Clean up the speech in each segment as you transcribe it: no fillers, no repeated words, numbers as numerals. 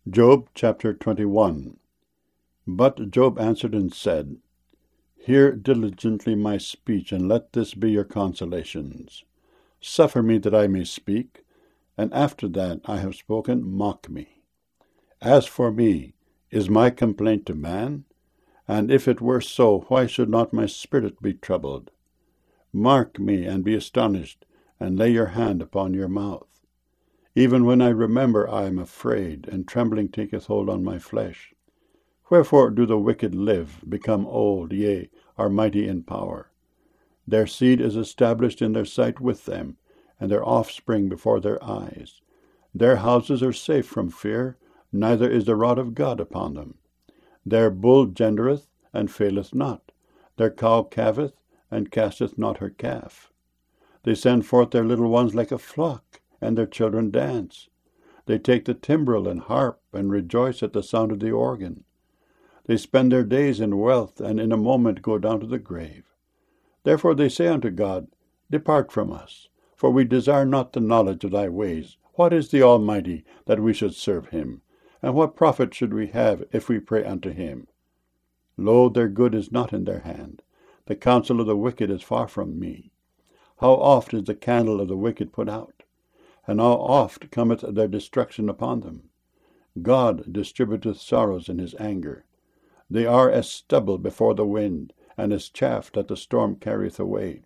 Job chapter 21. But Job answered and said, Hear diligently my speech, and let this be your consolations. Suffer me that I may speak, and after that I have spoken, mock me. As for me, is my complaint to man? And if it were so, why should not my spirit be troubled? Mark me, and be astonished, and lay your hand upon your mouth. Even when I remember, I am afraid, and trembling taketh hold on my flesh. Wherefore do the wicked live, become old, yea, are mighty in power? Their seed is established in their sight with them, and their offspring before their eyes. Their houses are safe from fear, neither is the rod of God upon them. Their bull gendereth, and faileth not. Their cow calveth, and casteth not her calf. They send forth their little ones like a flock, and their children dance. They take the timbrel and harp, and rejoice at the sound of the organ. They spend their days in wealth, and in a moment go down to the grave. Therefore they say unto God, Depart from us, for we desire not the knowledge of thy ways. What is the Almighty, that we should serve him? And what profit should we have, if we pray unto him? Lo, their good is not in their hand. The counsel of the wicked is far from me. How oft is the candle of the wicked put out? And how oft cometh their destruction upon them? God distributeth sorrows in his anger. They are as stubble before the wind, and as chaff that the storm carrieth away.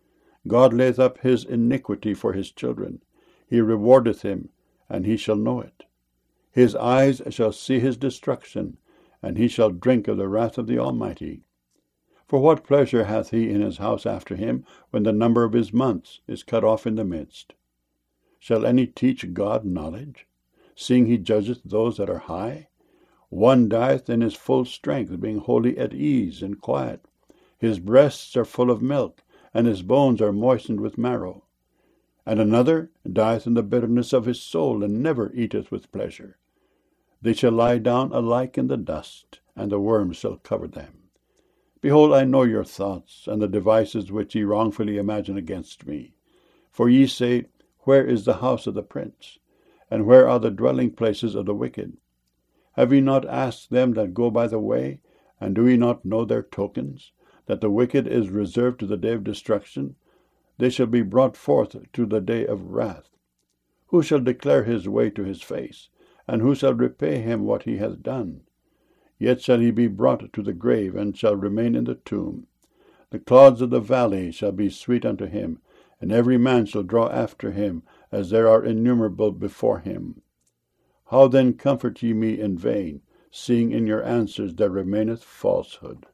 God layeth up his iniquity for his children. He rewardeth him, and he shall know it. His eyes shall see his destruction, and he shall drink of the wrath of the Almighty. For what pleasure hath he in his house after him, when the number of his months is cut off in the midst? Shall any teach God knowledge, seeing he judgeth those that are high? One dieth in his full strength, being wholly at ease and quiet. His breasts are full of milk, and his bones are moistened with marrow. And another dieth in the bitterness of his soul, and never eateth with pleasure. They shall lie down alike in the dust, and the worms shall cover them. Behold, I know your thoughts, and the devices which ye wrongfully imagine against me. For ye say, Where is the house of the prince? And where are the dwelling places of the wicked? Have ye not asked them that go by the way? And do ye not know their tokens? That the wicked is reserved to the day of destruction? They shall be brought forth to the day of wrath. Who shall declare his way to his face? And who shall repay him what he hath done? Yet shall he be brought to the grave, and shall remain in the tomb. The clods of the valley shall be sweet unto him, and every man shall draw after him, as there are innumerable before him. How then comfort ye me in vain, seeing in your answers there remaineth falsehood?